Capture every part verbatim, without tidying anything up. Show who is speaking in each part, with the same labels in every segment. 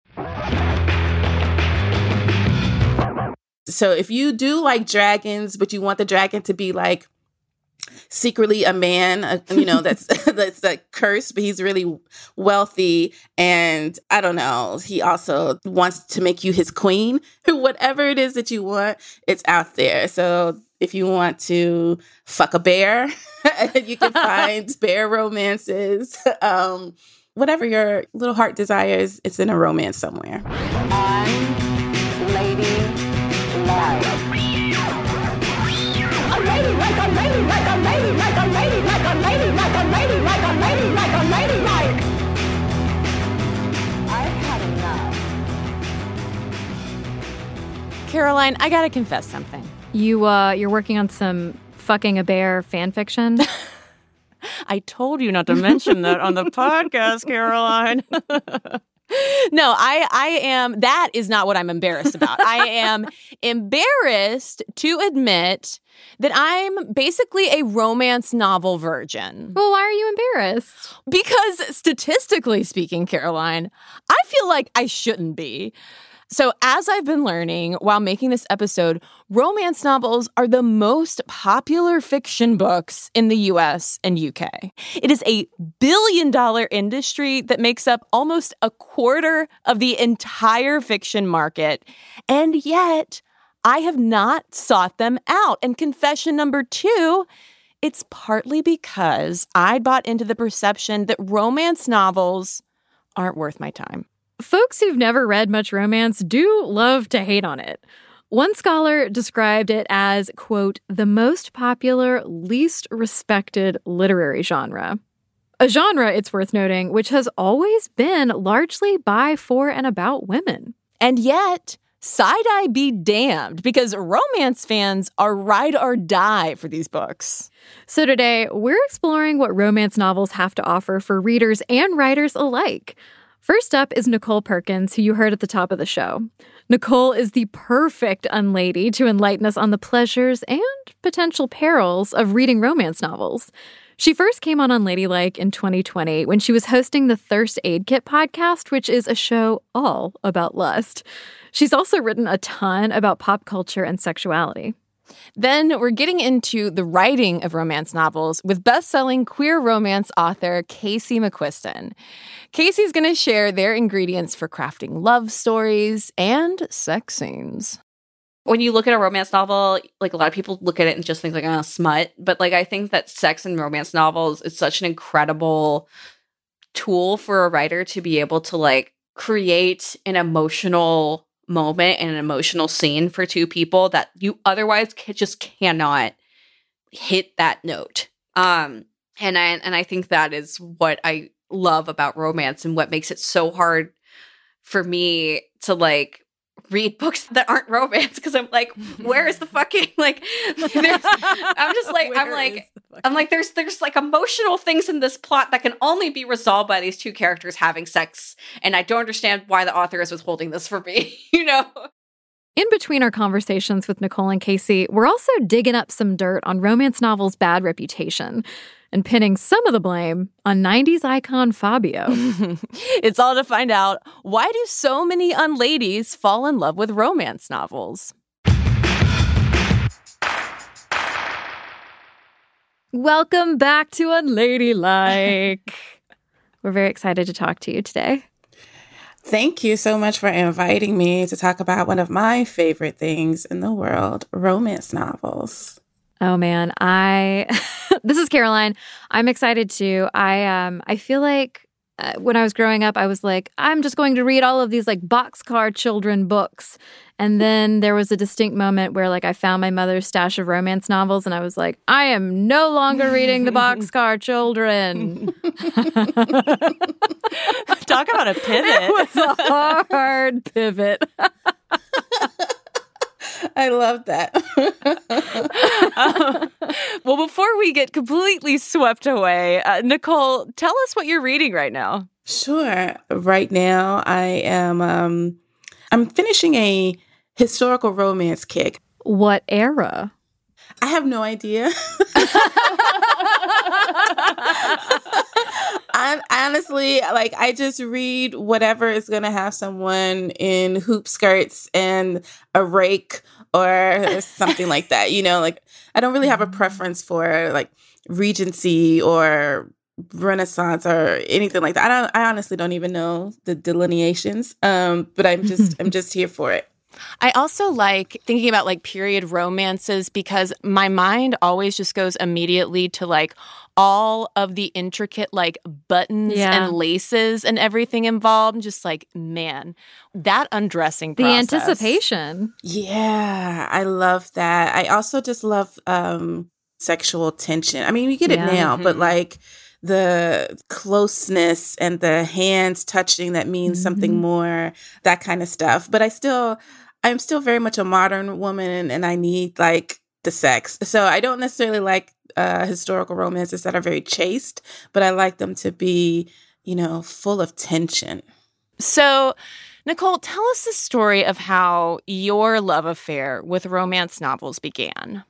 Speaker 1: So if you do like dragons, but you want the dragon to be like secretly a man, uh, you know, that's that's like cursed, but he's really wealthy. And I don't know, he also wants to make you his queen. Whatever it is that you want, it's out there. So if you want to fuck a bear, you can find bear romances. Um, whatever your little heart desires, it's in a romance somewhere.
Speaker 2: On Lady Like. A lady like a lady like a lady like a lady like a lady like a lady like a lady like a lady like. I've had enough.
Speaker 3: Caroline, I gotta confess something.
Speaker 4: You, uh, you're working on some fucking a bear fan fiction?
Speaker 3: I told you not to mention that on the podcast, Caroline. No, I, I am, that is not what I'm embarrassed about. I am embarrassed to admit that I'm basically a romance novel virgin.
Speaker 4: Well, why are you embarrassed?
Speaker 3: Because statistically speaking, Caroline, I feel like I shouldn't be. So as I've been learning while making this episode, romance novels are the most popular fiction books in the U S and U K. It is a billion dollar industry that makes up almost a quarter of the entire fiction market. And yet, I have not sought them out. And confession number two, it's partly because I bought into the perception that romance novels aren't worth my time.
Speaker 4: Folks who've never read much romance do love to hate on it. One scholar described it as, quote, the most popular, least respected literary genre. A genre, it's worth noting, which has always been largely by, for, and about women.
Speaker 3: And yet, side-eye be damned, because romance fans are ride or die for these books.
Speaker 4: So today, we're exploring what romance novels have to offer for readers and writers alike. First up is Nicole Perkins, who you heard at the top of the show. Nicole is the perfect unlady to enlighten us on the pleasures and potential perils of reading romance novels. She first came on Unladylike in twenty twenty when she was hosting the Thirst Aid Kit podcast, which is a show all about lust. She's also written a ton about pop culture and sexuality.
Speaker 3: Then we're getting into the writing of romance novels with best-selling queer romance author Casey McQuiston. Casey's going to share their ingredients for crafting love stories and sex scenes.
Speaker 5: When you look at a romance novel, like a lot of people look at it and just think like, oh, smut. But like I think that sex in romance novels is such an incredible tool for a writer to be able to like create an emotional moment and an emotional scene for two people that you otherwise ca- just cannot hit that note. Um, and I and I think that is what I love about romance and what makes it so hard for me to like read books that aren't romance because I'm like, where is the fucking like? There's, I'm just like, I'm like, I'm like, there's there's like emotional things in this plot that can only be resolved by these two characters having sex, and I don't understand why the author is withholding this for me. You know.
Speaker 4: In between our conversations with Nicole and Casey, we're also digging up some dirt on romance novels' bad reputation and pinning some of the blame on nineties icon Fabio.
Speaker 3: It's all to find out, why do so many unladies fall in love with romance novels?
Speaker 4: Welcome back to Unladylike. We're very excited to talk to you today.
Speaker 1: Thank you so much for inviting me to talk about one of my favorite things in the world, romance novels.
Speaker 4: Oh man, I this is Caroline. I'm excited too. I um I feel like uh, when I was growing up, I was like, I'm just going to read all of these like boxcar children books. And then there was a distinct moment where like I found my mother's stash of romance novels and I was like, I am no longer reading the boxcar children.
Speaker 3: Talk about a pivot.
Speaker 4: It was a hard pivot.
Speaker 1: I love that.
Speaker 3: uh, well, before we get completely swept away, uh, Nicole, tell us what you're reading right now.
Speaker 1: Sure. Right now, I am um, I'm finishing a historical romance kick.
Speaker 4: What era?
Speaker 1: I have no idea. I, honestly, like, I just read whatever is going to have someone in hoop skirts and a rake or something like that. You know, like, I don't really have a preference for like Regency or Renaissance or anything like that. I don't. I honestly don't even know the delineations. Um, but I'm just. I'm just here for it.
Speaker 3: I also like thinking about like period romances because my mind always just goes immediately to like all of the intricate like buttons
Speaker 4: Yeah.
Speaker 3: and laces and everything involved. Just like, man, that undressing
Speaker 4: The
Speaker 3: process.
Speaker 4: anticipation.
Speaker 1: Yeah, I love that. I also just love um, sexual tension. I mean, we get
Speaker 4: Yeah.
Speaker 1: it now, but
Speaker 3: Mhm.
Speaker 1: like the closeness and the hands touching that means something
Speaker 4: Mhm.
Speaker 1: more, that kind of stuff. But I still, I'm still very much a modern woman and I need like the sex. So I don't necessarily like uh, historical romances that are very chaste, but I like them to be, you know, full of tension.
Speaker 3: So, Nicole, tell us the story of how your love affair with romance novels began.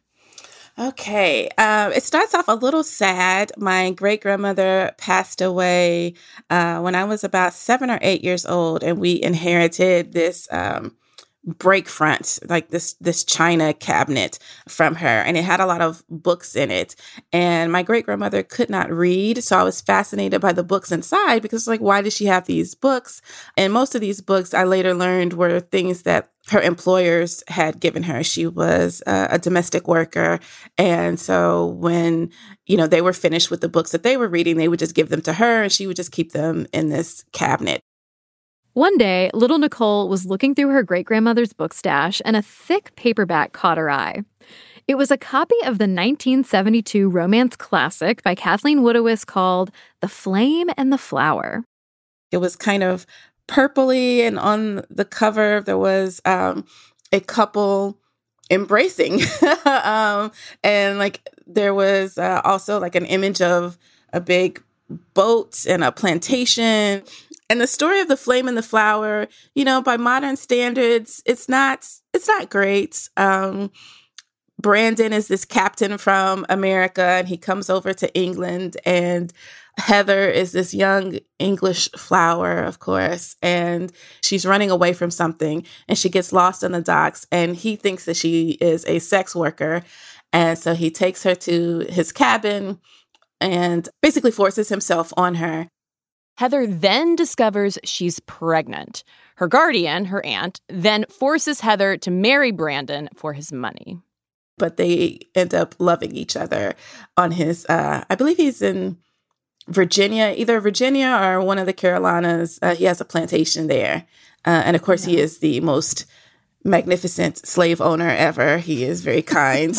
Speaker 1: Okay. Um, it starts off a little sad. My great grandmother passed away uh, when I was about seven or eight years old, and we inherited this um, break front, like this this china cabinet from her, and it had a lot of books in it. And my great grandmother could not read, so I was fascinated by the books inside because, like, why did she have these books? And most of these books, I later learned, were things that her employers had given her. She was uh, a domestic worker. And so when, you know, they were finished with the books that they were reading, they would just give them to her and she would just keep them in this cabinet.
Speaker 4: One day, little Nicole was looking through her great-grandmother's book stash and a thick paperback caught her eye. It was a copy of the nineteen seventy-two romance classic by Kathleen Woodiwiss called The Flame and the Flower.
Speaker 1: It was kind of purpley, and on the cover there was um, a couple embracing. um, and like there was uh, also like an image of a big boat and a plantation. And the story of The Flame and the Flower, you know, by modern standards, it's not it's not great. Um, Brandon is this captain from America, and he comes over to England, and Heather is this young English flower, of course, and she's running away from something, and she gets lost in the docks, and he thinks that she is a sex worker, and so he takes her to his cabin and basically forces himself on her.
Speaker 3: Heather then discovers she's pregnant. Her guardian, her aunt, then forces Heather to marry Brandon for his money.
Speaker 1: But they end up loving each other on his, uh, I believe he's in Virginia, either Virginia or one of the Carolinas. Uh, he has a plantation there. Uh, and of course, yeah. He is the most magnificent slave owner ever. He is very kind.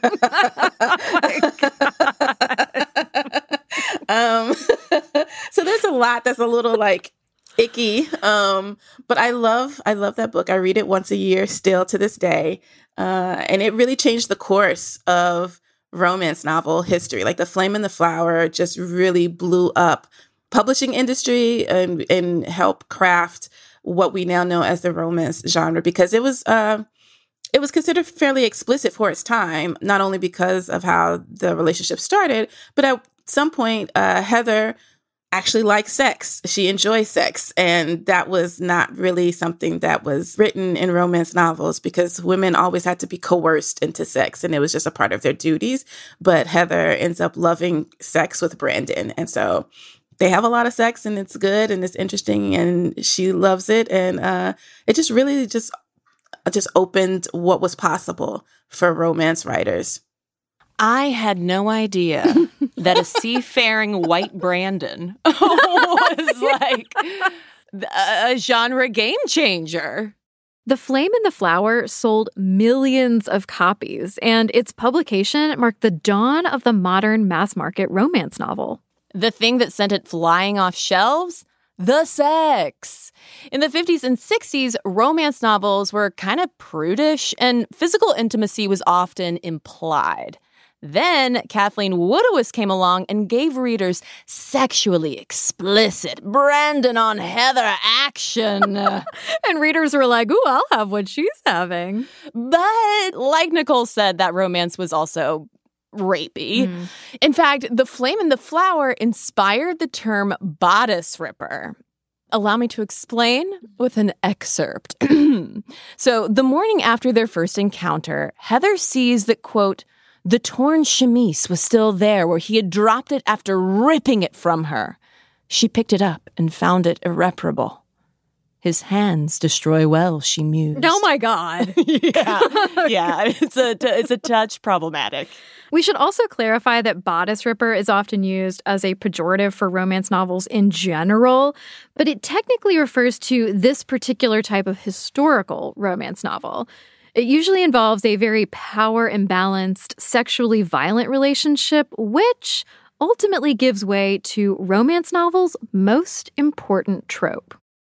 Speaker 1: um, so there's a lot that's a little like icky. Um, but I love, I love that book. I read it once a year still to this day. Uh, and it really changed the course of romance novel history. Like The Flame and the Flower just really blew up publishing industry and, and helped craft what we now know as the romance genre, because it was uh, it was considered fairly explicit for its time, not only because of how the relationship started, but at some point, uh, Heather actually likes sex. She enjoys sex. And that was not really something that was written in romance novels, because women always had to be coerced into sex, and it was just a part of their duties. But Heather ends up loving sex with Brandon. And so they have a lot of sex, and it's good and it's interesting, and she loves it. And uh, it just really just just opened what was possible for romance writers.
Speaker 3: I had no idea that a seafaring white Brandon was like a genre game changer.
Speaker 4: The Flame and the Flower sold millions of copies, and its publication marked the dawn of the modern mass-market romance novel.
Speaker 3: The thing that sent it flying off shelves? The sex. In the fifties and sixties, romance novels were kind of prudish, and physical intimacy was often implied. Then Kathleen Woodiwiss came along and gave readers sexually explicit Brandon on Heather action.
Speaker 4: And And readers were like, ooh, I'll have what she's having.
Speaker 3: But like Nicole said, that romance was also rapey.
Speaker 4: Mm.
Speaker 3: In fact, The Flame and the Flower inspired the term bodice ripper. Allow me to explain with an excerpt. So, the morning after their first encounter, Heather sees that, quote, the torn chemise was still there where he had dropped it after ripping it from her. She picked it up and found it irreparable. His hands destroy well, she mused.
Speaker 4: Oh my God.
Speaker 3: yeah, yeah, it's a it's a touch problematic.
Speaker 4: We should also clarify that bodice ripper is often used as a pejorative for romance novels in general, but it technically refers to this particular type of historical romance novel. It usually involves a very power-imbalanced, sexually violent relationship, which ultimately gives way to romance novels' most important trope.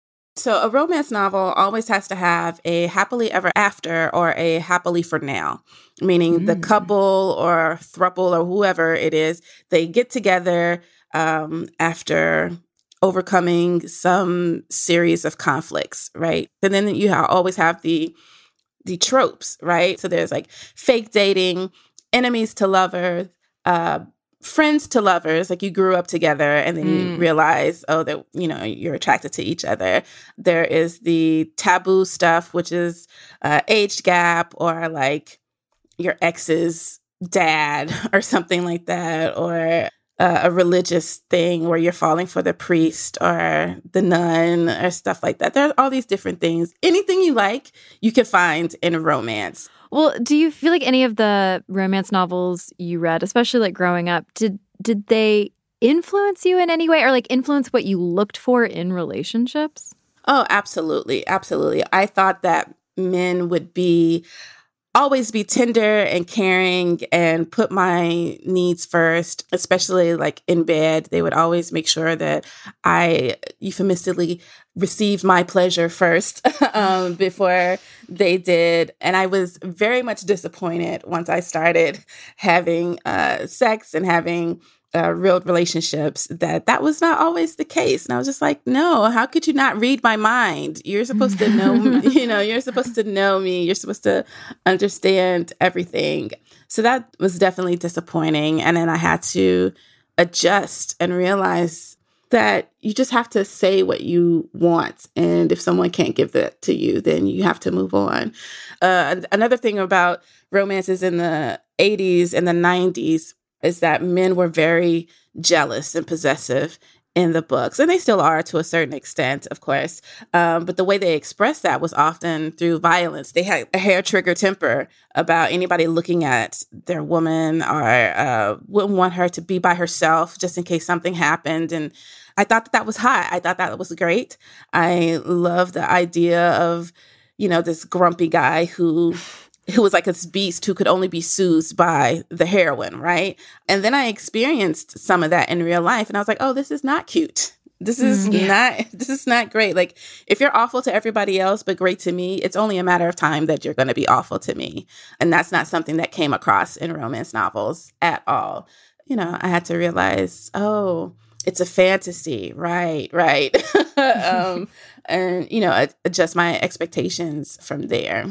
Speaker 1: So a romance novel always has to have a happily ever after or a happily for now, meaning mm. the couple or throuple or whoever it is, they get together um, after overcoming some series of conflicts, right? And then you ha- always have the the tropes, right? So there's like fake dating, enemies to lovers, uh, friends to lovers, like you grew up together and then mm. you realize, oh, that, you know, you're attracted to each other. There is the taboo stuff, which is uh, age gap or like your ex's dad or something like that, or uh, a religious thing where you're falling for the priest or the nun or stuff like that. There's all these different things. Anything you like, you can find in a romance.
Speaker 4: Well, do you feel like any of the romance novels you read, especially like growing up, did did they influence you in any way or like influence what you looked for in relationships?
Speaker 1: Oh, absolutely. Absolutely. I thought that men would be always be tender and caring and put my needs first, especially like in bed. They would always make sure that I euphemistically received my pleasure first um, before they did. And I was very much disappointed once I started having uh, sex and having Uh, real relationships, that that was not always the case. And I was just like, no, how could you not read my mind? You're supposed to know, you know, you're supposed to know me. You're supposed to understand everything. So that was definitely disappointing. And then I had to adjust and realize that you just have to say what you want. And if someone can't give that to you, then you have to move on. Uh, another thing about romances in the eighties and the nineties is that men were very jealous and possessive in the books. And they still are to a certain extent, of course. Um, but the way they expressed that was often through violence. They had a hair-trigger temper about anybody looking at their woman or uh, wouldn't want her to be by herself just in case something happened. And I thought that that was hot. I thought that was great. I love the idea of, you know, this grumpy guy who... who was like this beast who could only be soothed by the heroine, right? And then I experienced some of that in real life. And I was like, oh, this is not cute. This is mm, yeah. not, this is not great. Like, if you're awful to everybody else, but great to me, it's only a matter of time that you're going to be awful to me. And that's not something that came across in romance novels at all. You know, I had to realize, oh, it's a fantasy. Right, right. um, and, you know, adjust my expectations from there.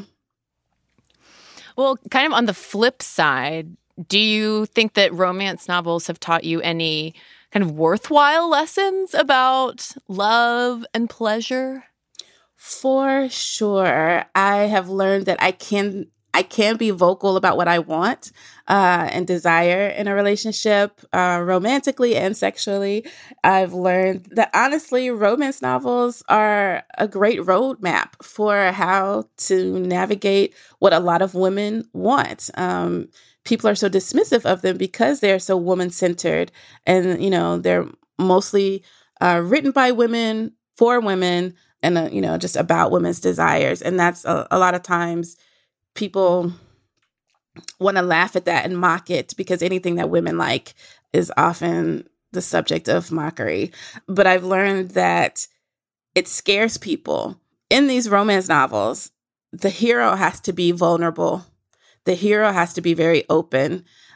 Speaker 3: Well, kind of on the flip side, do you think that romance novels have taught you any kind of worthwhile lessons about love and pleasure?
Speaker 1: For sure. I have learned that I can I can be vocal about what I want uh, and desire in a relationship, uh, romantically and sexually. I've learned that, honestly, romance novels are a great roadmap for how to navigate what a lot of women want. Um, people are so dismissive of them because they're so woman-centered. And, you know, they're mostly uh, written by women, for women, and, uh, you know, just about women's desires. And that's a, a lot of times people want to laugh at that and mock it because anything that women like is often the subject of mockery. But I've learned that it scares people. In these romance novels, the hero has to be vulnerable. The hero has to be very open.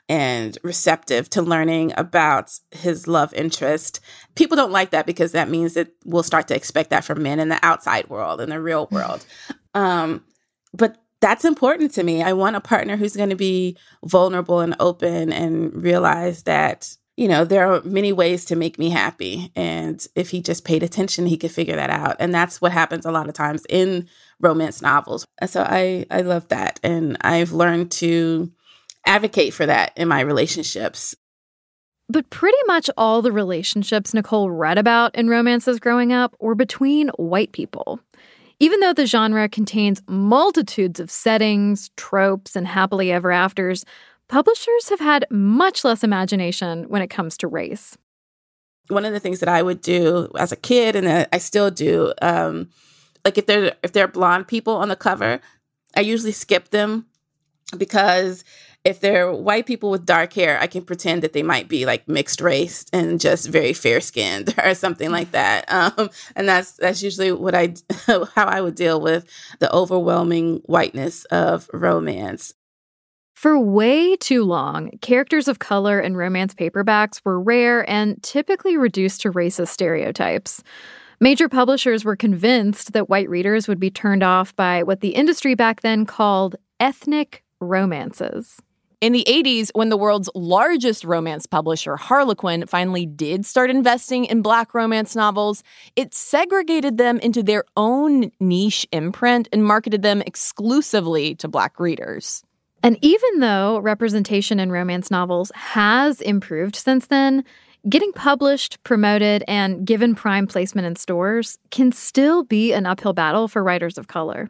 Speaker 1: and receptive to learning about his love interest. People don't like that because that means that we'll start to expect that from men in the outside world, in the real world. Um, but that's important to me. I want a partner who's going to be vulnerable and open and realize that, you know, there are many ways to make me happy. And if he just paid attention, he could figure that out. And that's what happens a lot of times in romance novels. So I, I love that. And I've learned to advocate for that in my relationships.
Speaker 4: But pretty much all the relationships Nicole read about in romances growing up were between white people. Even though the genre contains multitudes of settings, tropes, and happily ever afters, publishers have had much less imagination when it comes to race.
Speaker 1: One of the things that I would do as a kid, and that I still do, um, like if they're if they're blonde people on the cover, I usually skip them, because if they're white people with dark hair, I can pretend that they might be like mixed race and just very fair skinned or something like that. Um, and that's that's usually what I how I would deal with the overwhelming whiteness of romance.
Speaker 4: For way too long, characters of color in romance paperbacks were rare and typically reduced to racist stereotypes. Major publishers were convinced that white readers would be turned off by what the industry back then called ethnic romances.
Speaker 3: In the eighties, when the world's largest romance publisher, Harlequin, finally did start investing in Black romance novels, it segregated them into their own niche imprint and marketed them exclusively to Black readers.
Speaker 4: And even though representation in romance novels has improved since then, getting published, promoted, and given prime placement in stores can still be an uphill battle for writers of color.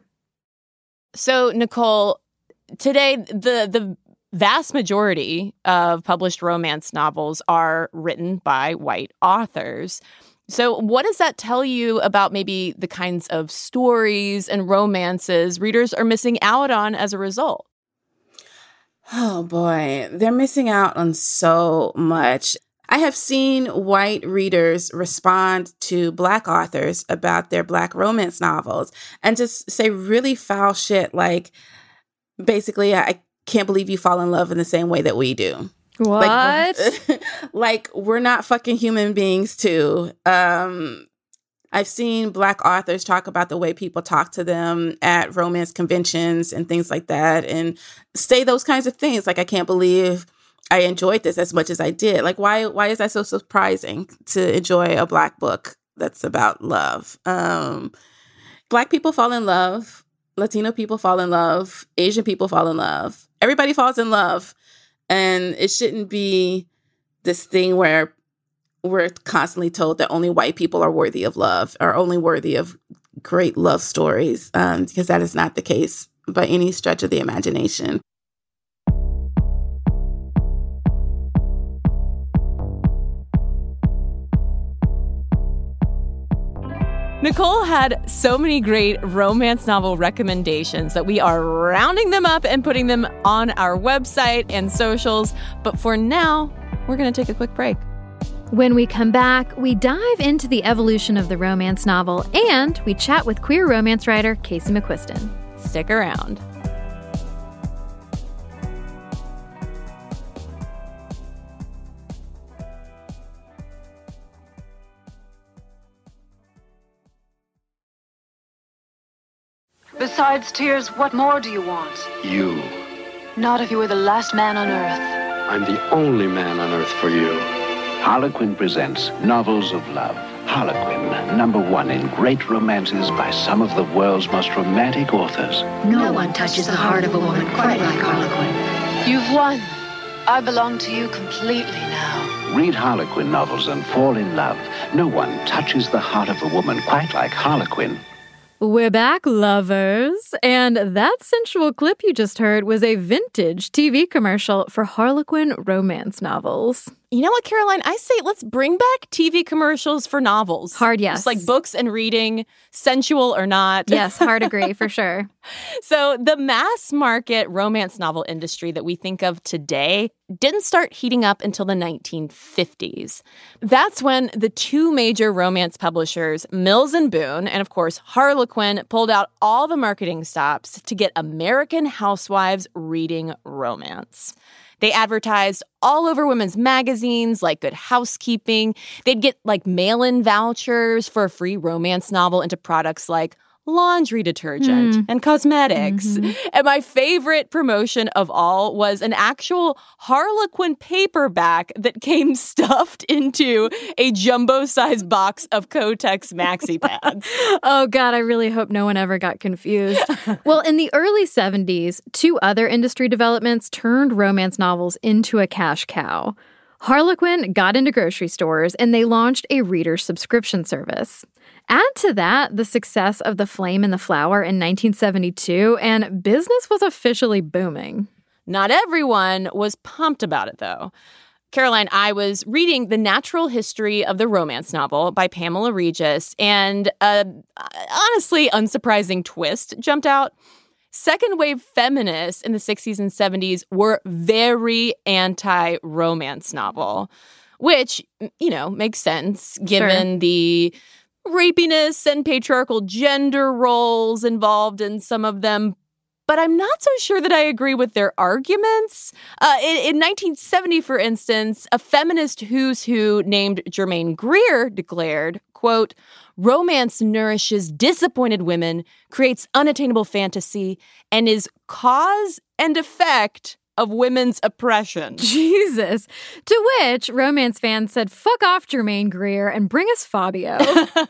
Speaker 3: So, Nicole, today, the the vast majority of published romance novels are written by white authors. So what does that tell you about maybe the kinds of stories and romances readers are missing out on as a result?
Speaker 1: Oh boy, they're missing out on so much. I have seen white readers respond to Black authors about their Black romance novels and just say really foul shit like, basically, I can't believe you fall in love in the same way that we do.
Speaker 4: What?
Speaker 1: Like, like we're not fucking human beings too. Um, I've seen Black authors talk about the way people talk to them at romance conventions and things like that, and say those kinds of things. Like, I can't believe I enjoyed this as much as I did. Like, why, why is that so surprising to enjoy a Black book that's about love? Um, Black people fall in love. Latino people fall in love. Asian people fall in love. Everybody falls in love. And it shouldn't be this thing where we're constantly told that only white people are worthy of love, or only worthy of great love stories, um, because that is not the case by any stretch of the imagination.
Speaker 3: Nicole had so many great romance novel recommendations that we are rounding them up and putting them on our website and socials. But for now, we're going to take a quick break.
Speaker 4: When we come back, we dive into the evolution of the romance novel, and we chat with queer romance writer Casey McQuiston.
Speaker 3: Stick around.
Speaker 6: Besides tears, what more do you want?
Speaker 7: You.
Speaker 6: Not if you were the last man on earth.
Speaker 7: I'm the only man on earth for you.
Speaker 8: Harlequin presents Novels of Love. Harlequin, number one in great romances by some of the world's most romantic authors.
Speaker 9: No one touches the heart of a woman quite like Harlequin.
Speaker 6: You've won. I belong to you completely now.
Speaker 8: Read Harlequin novels and fall in love. No one touches the heart of a woman quite like Harlequin.
Speaker 4: We're back, lovers. And that sensual clip you just heard was a vintage T V commercial for Harlequin romance novels.
Speaker 3: You know what, Caroline? I say let's bring back T V commercials for novels.
Speaker 4: Hard yes.
Speaker 3: Just like books and reading, sensual or not.
Speaker 4: Yes, hard agree, for sure.
Speaker 3: So the mass market romance novel industry that we think of today didn't start heating up until the nineteen fifties. That's when the two major romance publishers, Mills and Boon, and of course Harlequin, pulled out all the marketing stops to get American housewives reading romance. They advertised all over women's magazines like Good Housekeeping. They'd get like mail-in vouchers for a free romance novel into products like laundry detergent mm. and cosmetics. Mm-hmm. And my favorite promotion of all was an actual Harlequin paperback that came stuffed into a jumbo-sized box of Kotex maxi pads.
Speaker 4: Oh, God, I really hope no one ever got confused. Well, in the early seventies, two other industry developments turned romance novels into a cash cow. Harlequin got into grocery stores, and they launched a reader subscription service. Add to that the success of The Flame and the Flower in nineteen seventy-two, and business was officially booming.
Speaker 3: Not everyone was pumped about it, though. Caroline, I was reading The Natural History of the Romance Novel by Pamela Regis, and a honestly unsurprising twist jumped out. Second-wave feminists in the sixties and seventies were very anti-romance novel, which, you know, makes sense given sure. the rapiness and patriarchal gender roles involved in some of them. But I'm not so sure that I agree with their arguments. Uh, in, in nineteen seventy, for instance, a feminist who's who named Germaine Greer declared, quote, "Romance nourishes disappointed women, creates unattainable fantasy, and is cause and effect of women's oppression."
Speaker 4: Jesus. To which romance fans said, fuck off, Germaine Greer, and bring us Fabio.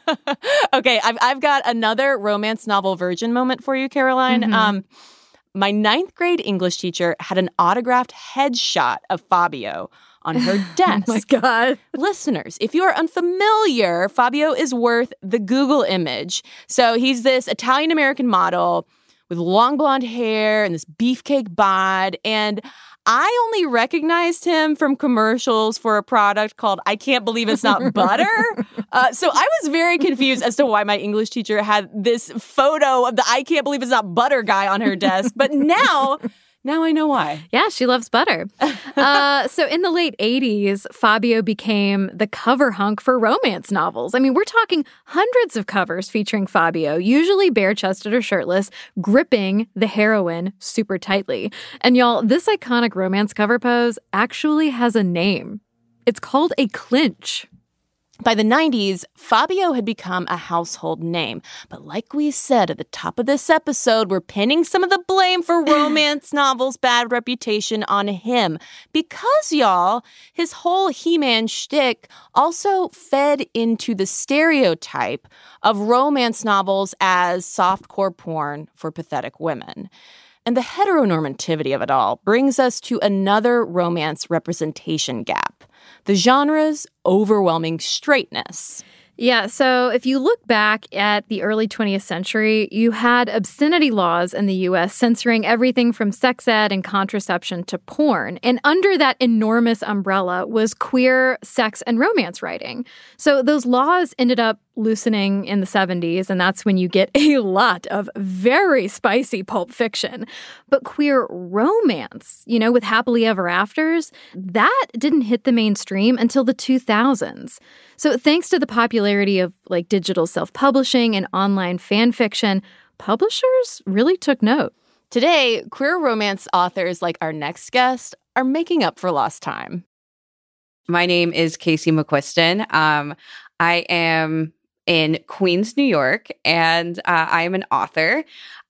Speaker 3: Okay, I've, I've got another romance novel virgin moment for you, Caroline. Mm-hmm. Um, my ninth grade English teacher had an autographed headshot of Fabio on her desk.
Speaker 4: Oh my God.
Speaker 3: Listeners, if you are unfamiliar, Fabio is worth the Google image. So he's this Italian-American model with long blonde hair and this beefcake bod. And I only recognized him from commercials for a product called I Can't Believe It's Not Butter. Uh, so I was very confused as to why my English teacher had this photo of the I Can't Believe It's Not Butter guy on her desk. But now... Now I know why.
Speaker 4: Yeah, she loves butter. uh, so in the late eighties, Fabio became the cover hunk for romance novels. I mean, we're talking hundreds of covers featuring Fabio, usually bare-chested or shirtless, gripping the heroine super tightly. And y'all, this iconic romance cover pose actually has a name. It's called a clinch.
Speaker 3: By the nineties, Fabio had become a household name. But like we said at the top of this episode, we're pinning some of the blame for romance novels' bad reputation on him. Because, y'all, his whole He-Man shtick also fed into the stereotype of romance novels as softcore porn for pathetic women. And the heteronormativity of it all brings us to another romance representation gap. The genre's overwhelming straightness.
Speaker 4: Yeah, so if you look back at the early twentieth century, you had obscenity laws in the U S censoring everything from sex ed and contraception to porn. And under that enormous umbrella was queer sex and romance writing. So those laws ended up loosening in the seventies, and that's when you get a lot of very spicy pulp fiction. But queer romance, you know, with happily ever afters, that didn't hit the mainstream until the two thousands. So thanks to the popularity of like digital self-publishing and online fan fiction, publishers really took note.
Speaker 3: Today, queer romance authors like our next guest are making up for lost time.
Speaker 5: My name is Casey McQuiston. Um, I am in Queens, New York, and uh, I am an author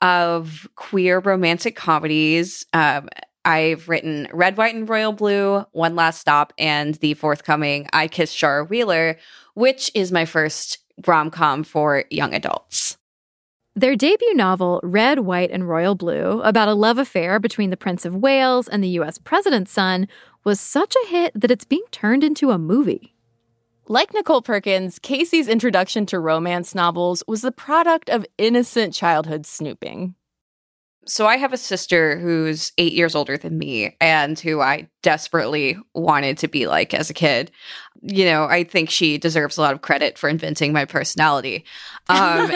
Speaker 5: of queer romantic comedies. Um, I've written Red, White, and Royal Blue, One Last Stop, and the forthcoming I Kissed Shara Wheeler, which is my first rom-com for young adults.
Speaker 4: Their debut novel, Red, White, and Royal Blue, about a love affair between the Prince of Wales and the U S president's son, was such a hit that it's being turned into a movie.
Speaker 3: Like Nicole Perkins, Casey's introduction to romance novels was the product of innocent childhood snooping.
Speaker 5: So I have a sister who's eight years older than me and who I desperately wanted to be like as a kid. You know, I think she deserves a lot of credit for inventing my personality. Um,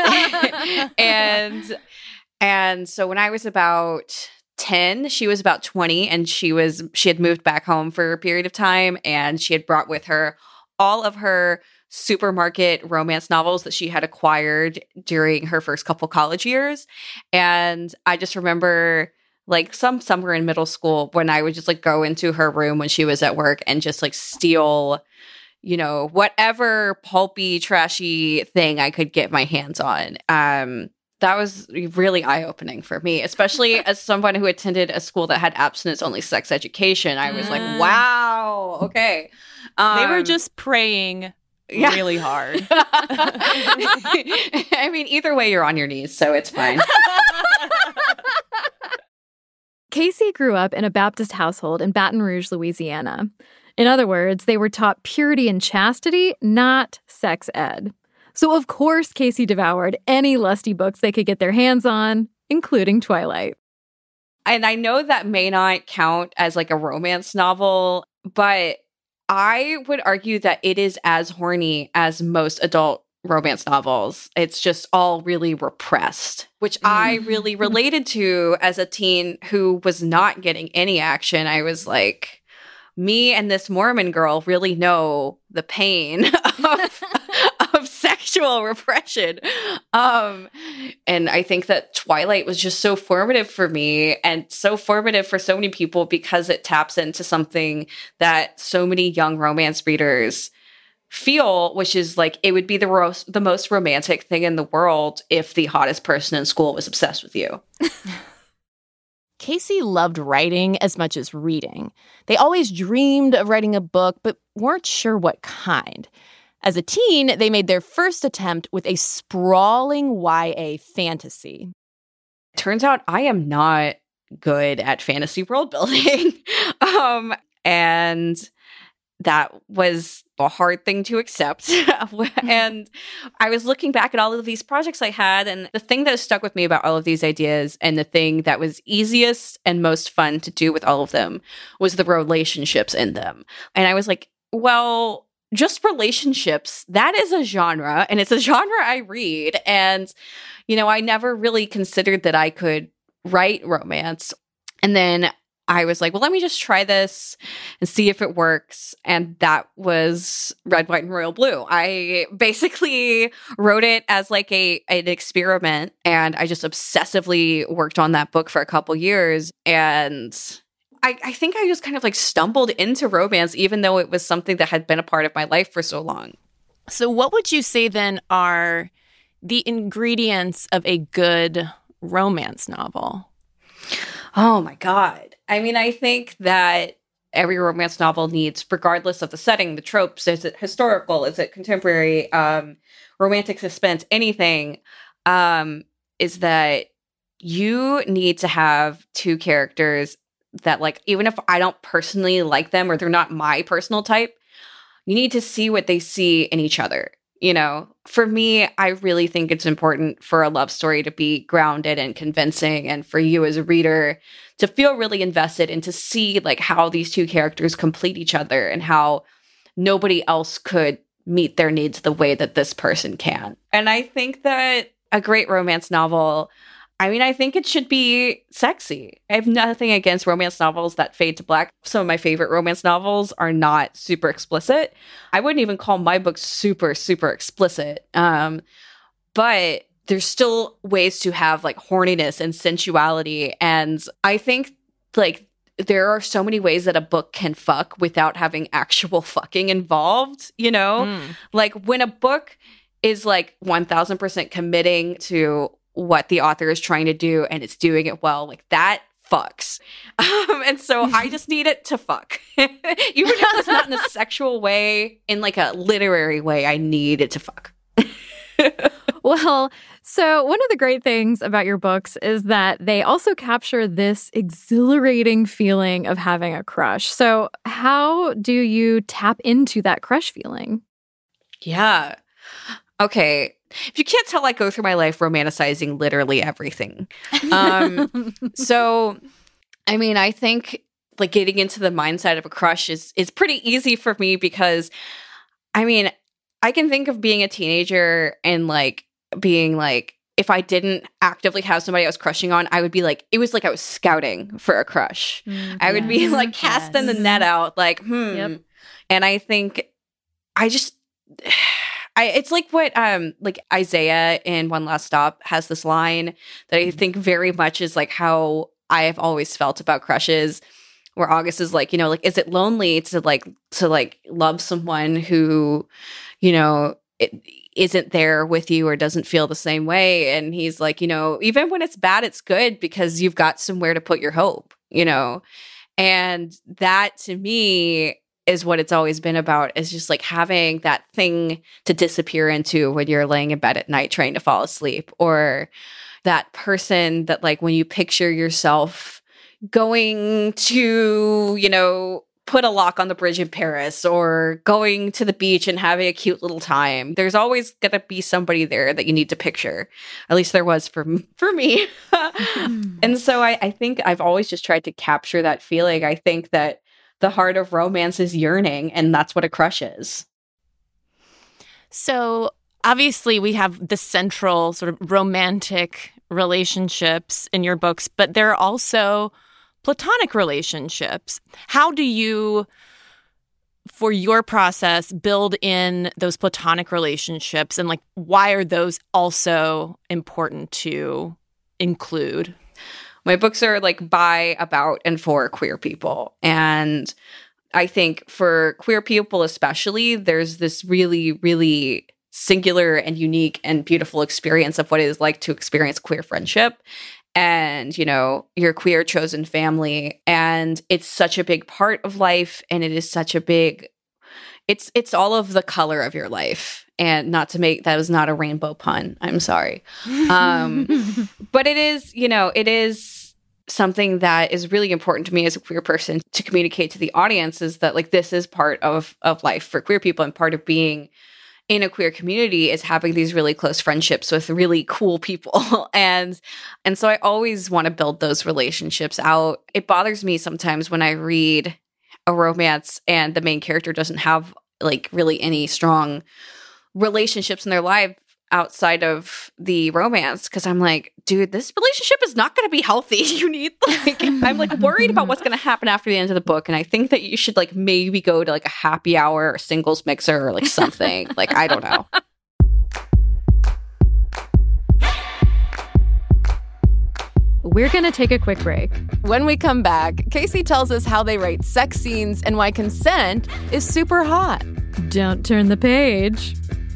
Speaker 5: and and so when I was about ten, she was about twenty, and she was she had moved back home for a period of time, and she had brought with her all of her supermarket romance novels that she had acquired during her first couple college years. And I just remember like some somewhere in middle school when I would just like go into her room when she was at work and just like steal, you know, whatever pulpy, trashy thing I could get my hands on. Um, that was really eye-opening for me, especially as someone who attended a school that had abstinence-only sex education. I was like, wow, okay. Um,
Speaker 3: They were just praying
Speaker 5: yeah.
Speaker 3: really hard.
Speaker 5: I mean, either way, you're on your knees, so it's fine.
Speaker 4: Casey grew up in a Baptist household in Baton Rouge, Louisiana. In other words, they were taught purity and chastity, not sex ed. So of course, Casey devoured any lusty books they could get their hands on, including Twilight.
Speaker 5: And I know that may not count as like a romance novel, but I would argue that it is as horny as most adult romance novels. It's just all really repressed, which mm. I really related to as a teen who was not getting any action. I was like, me and this Mormon girl really know the pain of, of sexual repression. Um, and I think that Twilight was just so formative for me and so formative for so many people because it taps into something that so many young romance readers feel, which is like it would be the, ro- the most romantic thing in the world if the hottest person in school was obsessed with you.
Speaker 3: Casey loved writing as much as reading. They always dreamed of writing a book, but weren't sure what kind. As a teen, they made their first attempt with a sprawling Y A fantasy.
Speaker 5: Turns out I am not good at fantasy world building. um, and that was a hard thing to accept. And I was looking back at all of these projects I had, and the thing that stuck with me about all of these ideas and the thing that was easiest and most fun to do with all of them was the relationships in them. And I was like, well, just relationships, that is a genre, and it's a genre I read. And, you know, I never really considered that I could write romance. And then I was like, well, let me just try this and see if it works. And that was Red, White, and Royal Blue. I basically wrote it as like a an experiment, and I just obsessively worked on that book for a couple years. And I, I think I just kind of like stumbled into romance, even though it was something that had been a part of my life for so long.
Speaker 3: So what would you say then are the ingredients of a good romance novel?
Speaker 5: Oh my God. I mean, I think that every romance novel needs, regardless of the setting, the tropes, is it historical, is it contemporary, um, romantic suspense, anything, um, is that you need to have two characters that, like, even if I don't personally like them or they're not my personal type, you need to see what they see in each other. You know, for me, I really think it's important for a love story to be grounded and convincing, and for you as a reader to feel really invested and to see like how these two characters complete each other and how nobody else could meet their needs the way that this person can. And I think that a great romance novel, I mean, I think it should be sexy. I have nothing against romance novels that fade to black. Some of my favorite romance novels are not super explicit. I wouldn't even call my books super, super explicit. Um, but there's still ways to have like horniness and sensuality. And I think like there are so many ways that a book can fuck without having actual fucking involved, you know? Mm. Like when a book is like one thousand percent committing to what the author is trying to do and it's doing it well, like that fucks. Um, and so I just need it to fuck. Even if it's not in a sexual way, in like a literary way, I need it to fuck.
Speaker 4: Well, so one of the great things about your books is that they also capture this exhilarating feeling of having a crush. So how do you tap into that crush feeling?
Speaker 5: Yeah. Okay. If you can't tell, I go through my life romanticizing literally everything. Um, so, I mean, I think like getting into the mindset of a crush is is pretty easy for me because, I mean, I can think of being a teenager and like being like, if I didn't actively have somebody I was crushing on, I would be like, it was like I was scouting for a crush. Mm, I would yes, be like casting yes. the net out, like, hmm. Yep. And I think I just... I, it's like what um like Isaiah in One Last Stop has this line that I think very much is like how I have always felt about crushes, where August is like, you know, like, is it lonely to like, to like love someone who, you know, it isn't there with you or doesn't feel the same way? And he's like, you know, even when it's bad, it's good because you've got somewhere to put your hope, you know? And that to me is what it's always been about, is just like having that thing to disappear into when you're laying in bed at night trying to fall asleep, or that person that like when you picture yourself going to, you know, put a lock on the bridge in Paris or going to the beach and having a cute little time. There's always going to be somebody there that you need to picture. At least there was for, for me. And so I, I think I've always just tried to capture that feeling. I think that the heart of romance is yearning, and that's what a crush is.
Speaker 3: So obviously we have the central sort of romantic relationships in your books, but there are also platonic relationships. How do you, for your process, build in those platonic relationships, and like why are those also important to include?
Speaker 5: My books are like by, about, and for queer people. And I think for queer people especially, there's this really, really singular and unique and beautiful experience of what it is like to experience queer friendship and, you know, your queer chosen family. And it's such a big part of life, and it is such a big, it's it's all of the color of your life. And not to make, that was not a rainbow pun. I'm sorry. Um, but it is, you know, it is something that is really important to me as a queer person to communicate to the audience, is that like this is part of, of life for queer people, and part of being in a queer community is having these really close friendships with really cool people. and and so I always want to build those relationships out. It bothers me sometimes when I read a romance and the main character doesn't have like really any strong relationships in their life outside of the romance, because I'm like, dude, this relationship is not going to be healthy. You need like, I'm like worried about what's going to happen after the end of the book, and I think that you should like maybe go to like a happy hour or singles mixer or like something. Like, I don't know.
Speaker 4: We're going to take a quick break.
Speaker 3: When we come back, Casey tells us how they write sex scenes and why consent is super hot.
Speaker 4: Don't turn the page.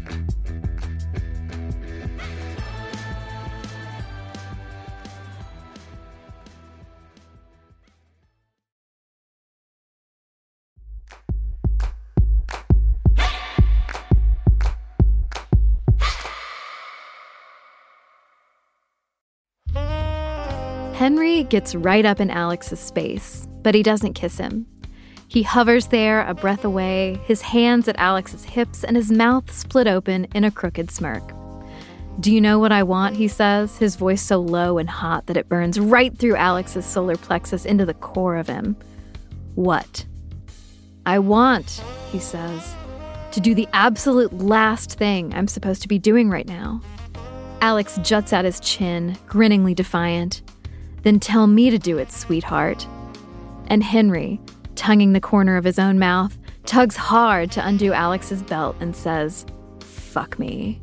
Speaker 4: Henry gets right up in Alex's space, but he doesn't kiss him. He hovers there, a breath away, his hands at Alex's hips and his mouth split open in a crooked smirk. "Do you know what I want?" he says, his voice so low and hot that it burns right through Alex's solar plexus into the core of him. "What?" "I want," he says, "to do the absolute last thing I'm supposed to be doing right now." Alex juts out his chin, grinningly defiant. "Then tell me to do it, sweetheart." And Henry, tonguing the corner of his own mouth, tugs hard to undo Alex's belt and says, "Fuck me."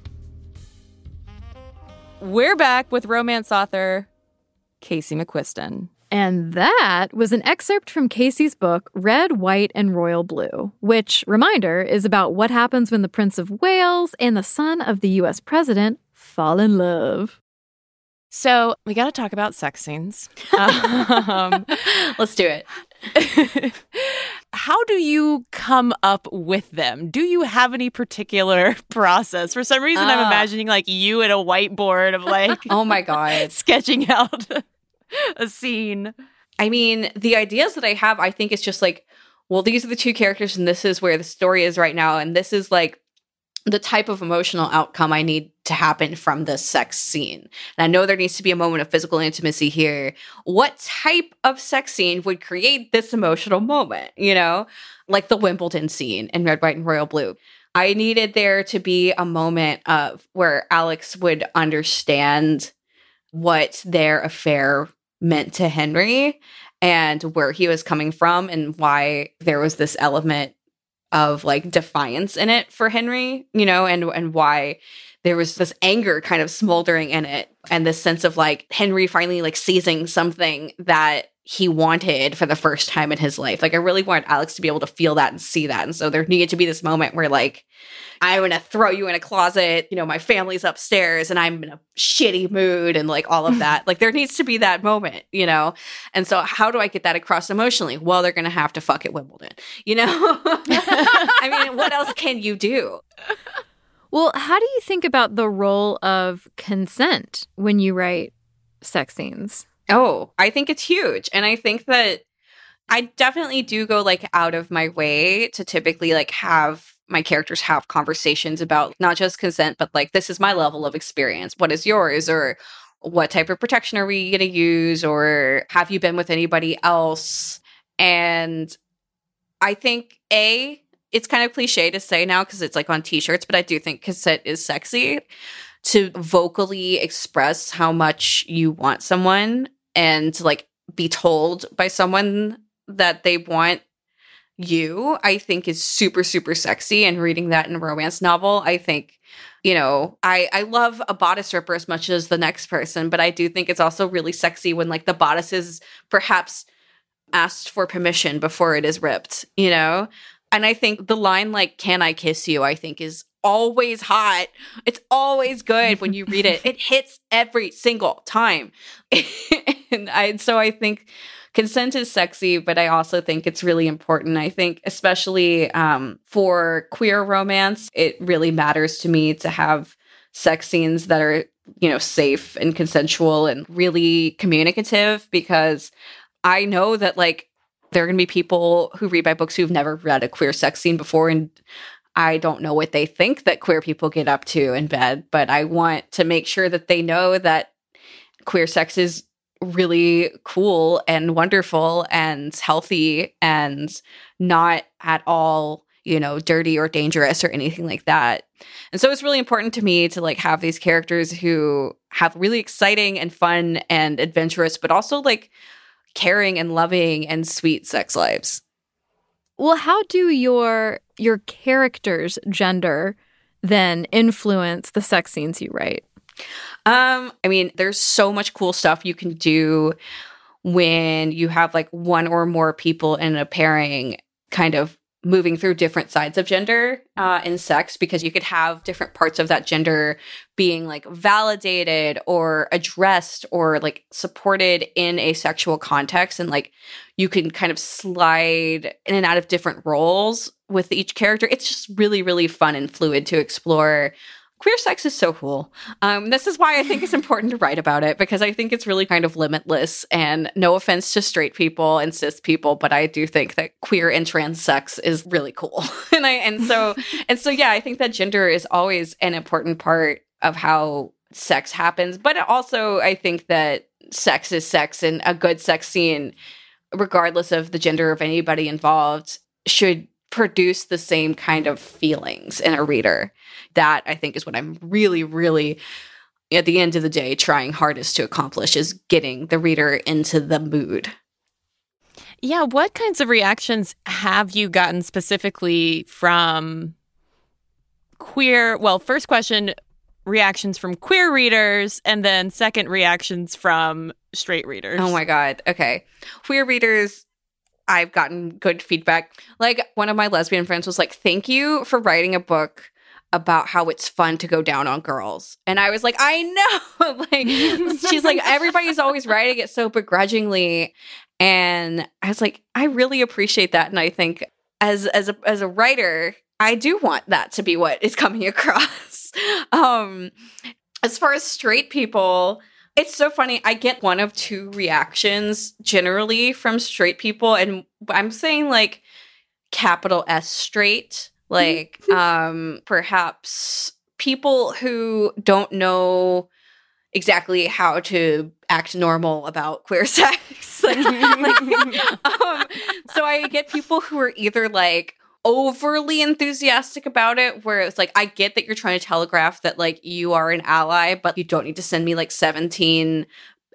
Speaker 3: We're back with romance author Casey McQuiston.
Speaker 4: And that was an excerpt from Casey's book, Red, White, and Royal Blue, which, reminder, is about what happens when the Prince of Wales and the son of the U S president fall in love.
Speaker 3: So we got to talk about sex scenes. Um,
Speaker 5: Let's do it.
Speaker 3: How do you come up with them? Do you have any particular process? For some reason, uh, I'm imagining like you at a whiteboard of like,
Speaker 5: oh my God,
Speaker 3: sketching out a scene.
Speaker 5: I mean, the ideas that I have, I think it's just like, well, these are the two characters and this is where the story is right now. And this is like the type of emotional outcome I need to happen from this sex scene. And I know there needs to be a moment of physical intimacy here. What type of sex scene would create this emotional moment? You know, like the Wimbledon scene in Red, White, and Royal Blue. I needed there to be a moment of where Alex would understand what their affair meant to Henry and where he was coming from and why there was this element of like defiance in it for Henry, you know, and and why there was this anger kind of smoldering in it, and this sense of like Henry finally like seizing something that he wanted for the first time in his life. Like I really wanted Alex to be able to feel that and see that. And so there needed to be this moment where like, I'm going to throw you in a closet, you know, my family's upstairs and I'm in a shitty mood and like all of that. Like there needs to be that moment, you know? And so how do I get that across emotionally? Well, they're going to have to fuck at Wimbledon, you know? I mean, what else can you do?
Speaker 4: Well, how do you think about the role of consent when you write sex scenes?
Speaker 5: Oh, I think it's huge. And I think that I definitely do go like out of my way to typically like have my characters have conversations about not just consent, but like, this is my level of experience. What is yours? Or what type of protection are we going to use? Or have you been with anybody else? And I think, A, it's kind of cliche to say now because it's like on t-shirts, but I do think consent is sexy to vocally express how much you want someone and to like be told by someone that they want you, I think is super, super sexy. And reading that in a romance novel, I think, you know, I, I love a bodice ripper as much as the next person, but I do think it's also really sexy when like the bodice is perhaps asked for permission before it is ripped, you know? And I think the line like, can I kiss you, I think is always hot. It's always good when you read it. It hits every single time. and I, so I think consent is sexy, but I also think it's really important. I think especially um, for queer romance, it really matters to me to have sex scenes that are, you know, safe and consensual and really communicative, because I know that like there are going to be people who read my books who've never read a queer sex scene before, and I don't know what they think that queer people get up to in bed, but I want to make sure that they know that queer sex is really cool and wonderful and healthy and not at all, you know, dirty or dangerous or anything like that. And so it's really important to me to like have these characters who have really exciting and fun and adventurous, but also like caring and loving and sweet sex lives.
Speaker 4: Well, how do your your characters' gender then influence the sex scenes you write?
Speaker 5: Um, I mean, there's so much cool stuff you can do when you have like one or more people in a pairing kind of moving through different sides of gender uh, in sex, because you could have different parts of that gender being like validated or addressed or like supported in a sexual context. And like you can kind of slide in and out of different roles with each character. It's just really, really fun and fluid to explore. Queer sex is so cool. Um, this is why I think it's important to write about it, because I think it's really kind of limitless. And no offense to straight people and cis people, but I do think that queer and trans sex is really cool. and I and so and so yeah, I think that gender is always an important part of how sex happens. But also, I think that sex is sex, and a good sex scene, regardless of the gender of anybody involved, should produce the same kind of feelings in a reader. That I think is what I'm really, really, at the end of the day, trying hardest to accomplish, is getting the reader into the mood.
Speaker 3: Yeah, what kinds of reactions have you gotten specifically from queer, well, first question, reactions from queer readers, and then second, reactions from straight readers?
Speaker 5: Oh my God. Okay. Queer readers, I've gotten good feedback. Like one of my lesbian friends was like, thank you for writing a book about how it's fun to go down on girls. And I was like, I know. like she's like, everybody's always writing it so begrudgingly. And I was like, I really appreciate that. And I think as as a as a writer, I do want that to be what is coming across. um as far as straight people, it's so funny. I get one of two reactions generally from straight people. And I'm saying like capital S straight. Like, um, perhaps people who don't know exactly how to act normal about queer sex. like, like, um, so I get people who are either like overly enthusiastic about it, where it's like, I get that you're trying to telegraph that like you are an ally, but you don't need to send me like seventeen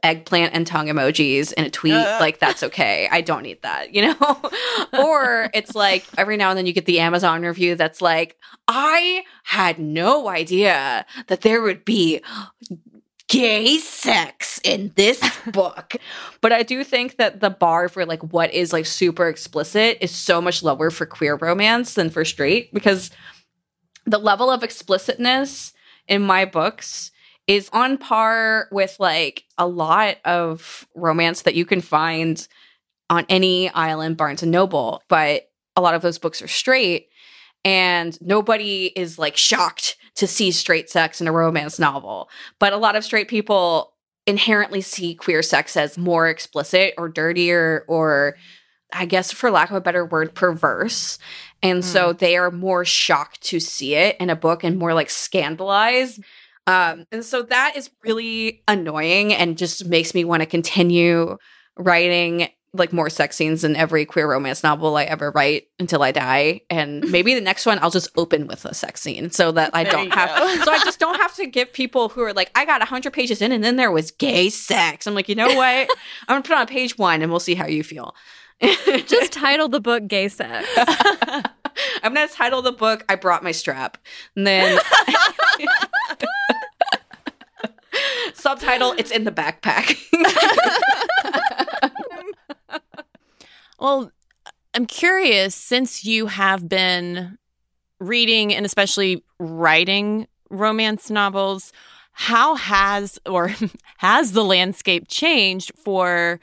Speaker 5: eggplant and tongue emojis in a tweet, uh. like that's okay. I don't need that, you know? Or it's like every now and then you get the Amazon review that's like, I had no idea that there would be gay sex in this book. But I do think that the bar for like what is like super explicit is so much lower for queer romance than for straight, because the level of explicitness in my books is on par with like a lot of romance that you can find on any aisle in Barnes and Noble. But a lot of those books are straight, and nobody is like shocked to see straight sex in a romance novel. But a lot of straight people inherently see queer sex as more explicit or dirtier, or I guess for lack of a better word, perverse. And mm. so they are more shocked to see it in a book and more like scandalized. Um, and so that is really annoying and just makes me want to continue writing like more sex scenes in every queer romance novel I ever write until I die. And maybe the next one I'll just open with a sex scene so that I don't have so I just don't have to give people who are like, I got one hundred pages in and then there was gay sex. I'm like, you know what? I'm going to put on page one and we'll see how you feel.
Speaker 4: Just title the book Gay Sex.
Speaker 5: I'm going to title the book I Brought My Strap. And then subtitle, It's in the Backpack.
Speaker 3: Well, I'm curious, since you have been reading and especially writing romance novels, how has or has the landscape changed for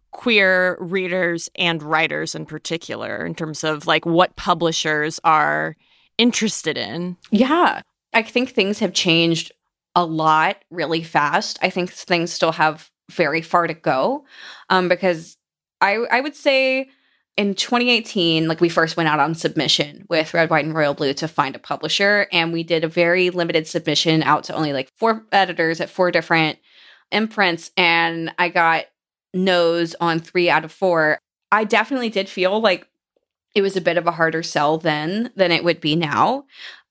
Speaker 3: queer readers and writers in particular in terms of like what publishers are interested in?
Speaker 5: Yeah, I think things have changed a lot really fast. I think things still have very far to go um, because I, I would say in twenty eighteen, like we first went out on submission with Red, White, and Royal Blue to find a publisher. And we did a very limited submission out to only like four editors at four different imprints. And I got no's on three out of four. I definitely did feel like it was a bit of a harder sell then than it would be now.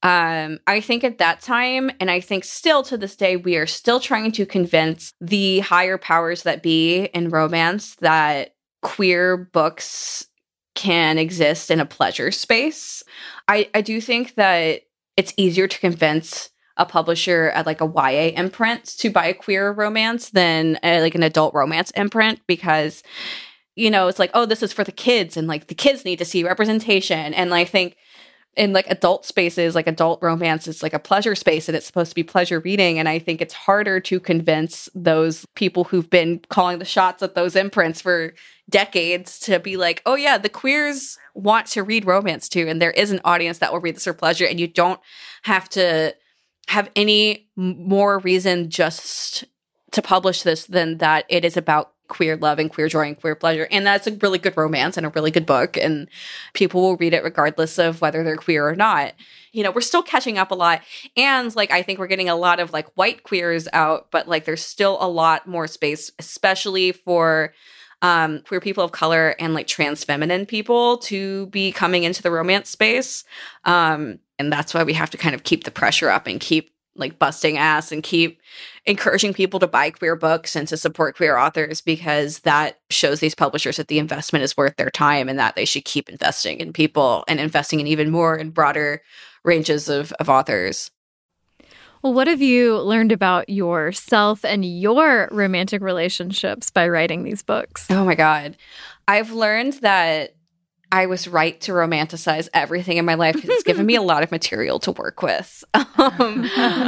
Speaker 5: Um, I think at that time, and I think still to this day, we are still trying to convince the higher powers that be in romance that queer books can exist in a pleasure space. I, I do think that it's easier to convince a publisher at like a Y A imprint to buy a queer romance than a, like an adult romance imprint, because, you know, it's like, oh, this is for the kids and like the kids need to see representation. And I think in like adult spaces, like adult romance is like a pleasure space and it's supposed to be pleasure reading. And I think it's harder to convince those people who've been calling the shots at those imprints for decades to be like, oh yeah, the queers want to read romance too. And there is an audience that will read this for pleasure. And you don't have to have any more reason just to publish this than that it is about queer love and queer joy and queer pleasure. And that's a really good romance and a really good book. And people will read it regardless of whether they're queer or not. You know, we're still catching up a lot. And like, I think we're getting a lot of like white queers out, but like there's still a lot more space, especially for um, queer people of color and like trans feminine people to be coming into the romance space. Um, and that's why we have to kind of keep the pressure up and keep like busting ass and keep encouraging people to buy queer books and to support queer authors, because that shows these publishers that the investment is worth their time and that they should keep investing in people and investing in even more and broader ranges of, of authors.
Speaker 4: Well, what have you learned about yourself and your romantic relationships by writing these books?
Speaker 5: Oh my God. I've learned that I was right to romanticize everything in my life because it's given me a lot of material to work with. Um,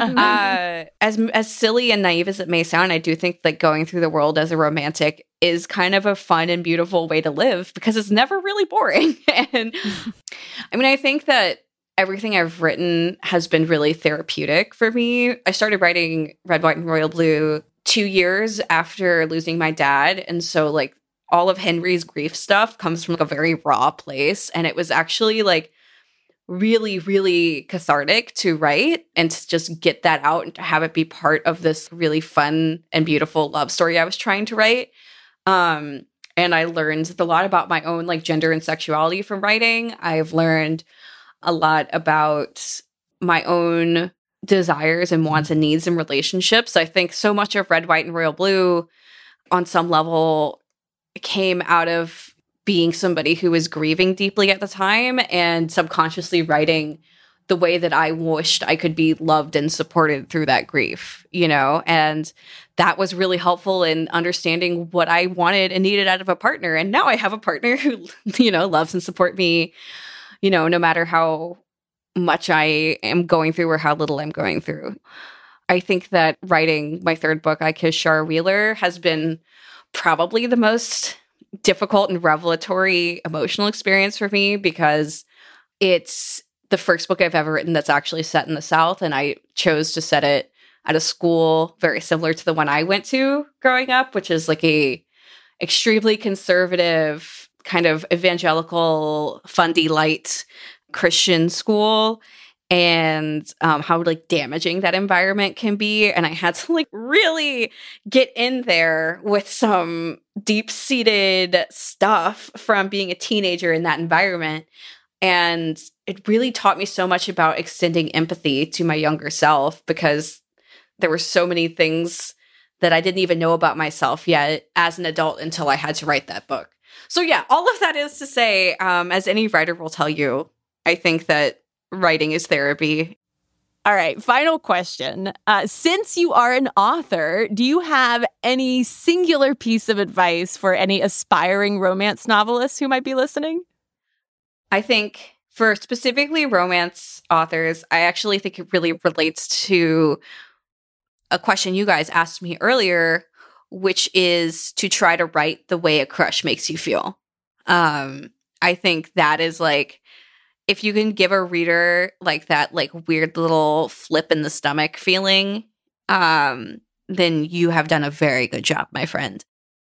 Speaker 5: uh, as as silly and naive as it may sound, I do think that going through the world as a romantic is kind of a fun and beautiful way to live because it's never really boring. And I mean, I think that everything I've written has been really therapeutic for me. I started writing Red, White, and Royal Blue two years after losing my dad. And so like all of Henry's grief stuff comes from like a very raw place. And it was actually like really, really cathartic to write and to just get that out and to have it be part of this really fun and beautiful love story I was trying to write. Um, and I learned a lot about my own like gender and sexuality from writing. I've learned a lot about my own desires and wants and needs in relationships. I think so much of Red, White, and Royal Blue on some level came out of being somebody who was grieving deeply at the time and subconsciously writing the way that I wished I could be loved and supported through that grief, you know? And that was really helpful in understanding what I wanted and needed out of a partner. And now I have a partner who, you know, loves and supports me, you know, no matter how much I am going through or how little I'm going through. I think that writing my third book, I Kissed Shar Wheeler, has been probably the most difficult and revelatory emotional experience for me because it's the first book I've ever written that's actually set in the South, and I chose to set it at a school very similar to the one I went to growing up, which is like a extremely conservative, kind of evangelical, fundy light Christian school, and um, how like damaging that environment can be. And I had to like really get in there with some deep-seated stuff from being a teenager in that environment. And it really taught me so much about extending empathy to my younger self because there were so many things that I didn't even know about myself yet as an adult until I had to write that book. So yeah, all of that is to say, um, as any writer will tell you, I think that writing is therapy.
Speaker 3: All right, final question. Uh, since you are an author, do you have any singular piece of advice for any aspiring romance novelists who might be listening?
Speaker 5: I think for specifically romance authors, I actually think it really relates to a question you guys asked me earlier, which is to try to write the way a crush makes you feel. Um, I think that is like, if you can give a reader like that, like weird little flip in the stomach feeling, um, then you have done a very good job, my friend.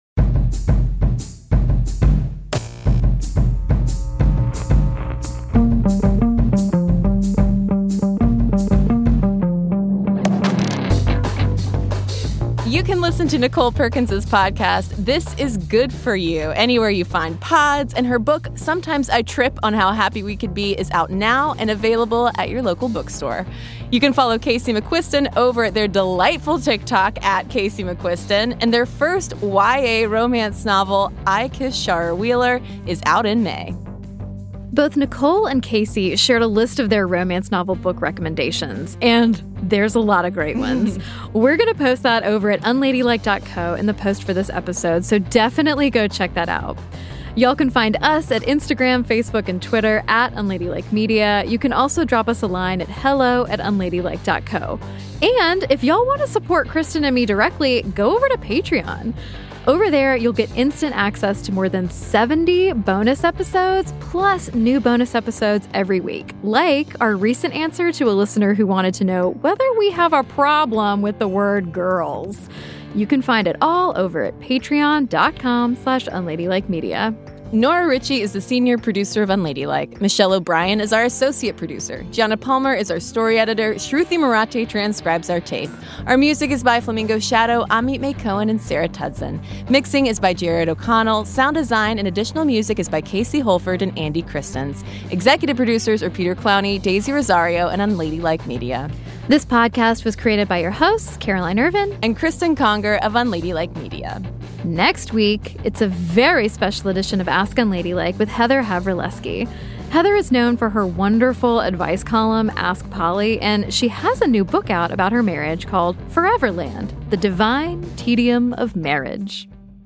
Speaker 3: You can listen to Nicole Perkins' podcast, This Is Good For You, anywhere you find pods, and her book, Sometimes I Trip on How Happy We Could Be, is out now and available at your local bookstore. You can follow Casey McQuiston over at their delightful TikTok at Casey McQuiston, and their first Y A romance novel, I Kissed Shar Wheeler, is out in May.
Speaker 4: Both Nicole and Casey shared a list of their romance novel book recommendations, and there's a lot of great ones. We're going to post that over at unladylike dot co in the post for this episode, so definitely go check that out. Y'all can find us at Instagram, Facebook, and Twitter at Unladylike Media. You can also drop us a line at hello at unladylike dot co. And if y'all want to support Kristen and me directly, go over to Patreon. Over there, you'll get instant access to more than seventy bonus episodes, plus new bonus episodes every week, like our recent answer to a listener who wanted to know whether we have a problem with the word girls. You can find it all over at patreon.com slash unladylikemedia.
Speaker 3: Nora Ritchie is the senior producer of Unladylike. Michelle O'Brien is our associate producer. Gianna Palmer is our story editor. Shruti Marathi transcribes our tape. Our music is by Flamingo Shadow, Amit May Cohen, and Sarah Tudson. Mixing is by Jared O'Connell. Sound design and additional music is by Casey Holford and Andy Christens. Executive producers are Peter Clowney, Daisy Rosario, and Unladylike Media.
Speaker 4: This podcast was created by your hosts, Caroline Irvin
Speaker 3: and Kristen Conger of Unladylike Media.
Speaker 4: Next week, it's a very special edition of Ask Unladylike with Heather Havrilesky. Heather is known for her wonderful advice column, Ask Polly, and she has a new book out about her marriage called Foreverland, The Divine Tedium of Marriage.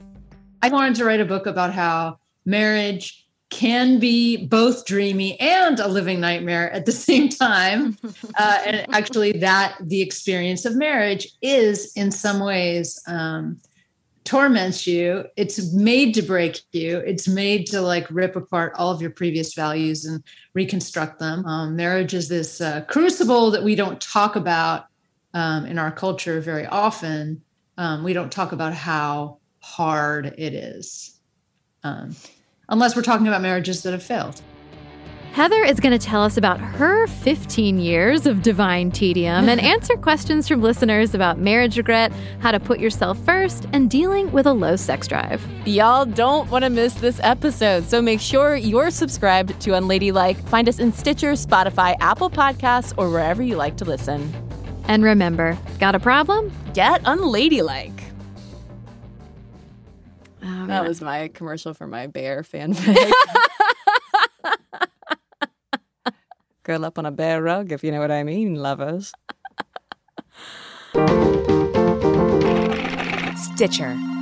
Speaker 10: I wanted to write a book about how marriage can be both dreamy and a living nightmare at the same time. Uh, and actually that the experience of marriage is in some ways um, torments you. It's made to break you. It's made to like rip apart all of your previous values and reconstruct them. Um, marriage is this uh, crucible that we don't talk about um, in our culture very often. Um, we don't talk about how hard it is. Um, Unless we're talking about marriages that have failed.
Speaker 4: Heather is going to tell us about her fifteen years of divine tedium and answer questions from listeners about marriage regret, how to put yourself first, and dealing with a low sex drive.
Speaker 3: Y'all don't want to miss this episode, so make sure you're subscribed to Unladylike. Find us in Stitcher, Spotify, Apple Podcasts, or wherever you like to listen.
Speaker 4: And remember, got a problem?
Speaker 3: Get unladylike.
Speaker 4: Oh,
Speaker 3: that was my commercial for my bear fanfic. Curl up on a bear rug, if you know what I mean, lovers.
Speaker 11: Stitcher.